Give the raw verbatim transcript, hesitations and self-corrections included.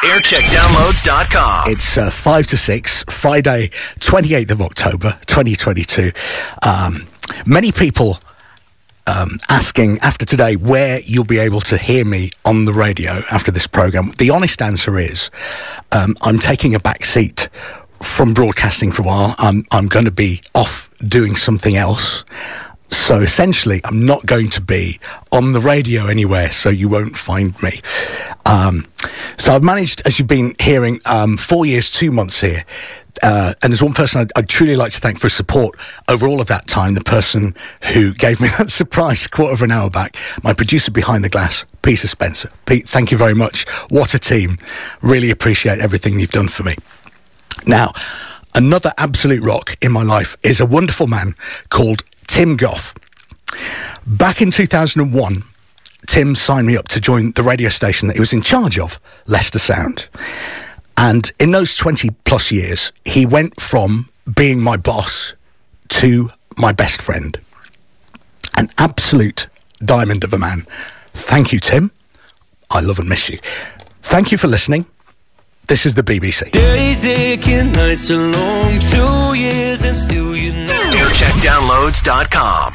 aircheck downloads dot com. It's uh, five to six, Friday, twenty-eighth of October, twenty twenty-two. Um, many people um, asking after today where you'll be able to hear me on the radio after this programme. The honest answer is um, I'm taking a back seat from broadcasting for a while. I'm, I'm going to be off doing something else. So essentially, I'm not going to be on the radio anywhere, so you won't find me. Um, so I've managed, as you've been hearing, um, four years, two months here. Uh, and there's one person I'd, I'd truly like to thank for his support over all of that time, the person who gave me that surprise quarter of an hour back, my producer behind the glass, Peter Spencer. Pete, thank you very much. What a team. Really appreciate everything you've done for me. Now, another absolute rock in my life is a wonderful man called Tim Goff. Back in two thousand one, Tim signed me up to join the radio station that he was in charge of, Leicester Sound. And in those twenty plus years, he went from being my boss to my best friend. An absolute diamond of a man. Thank you, Tim. I love and miss you. Thank you for listening. This is the B B C. Days aching, nights are long, two years and still you know. aircheck downloads dot com.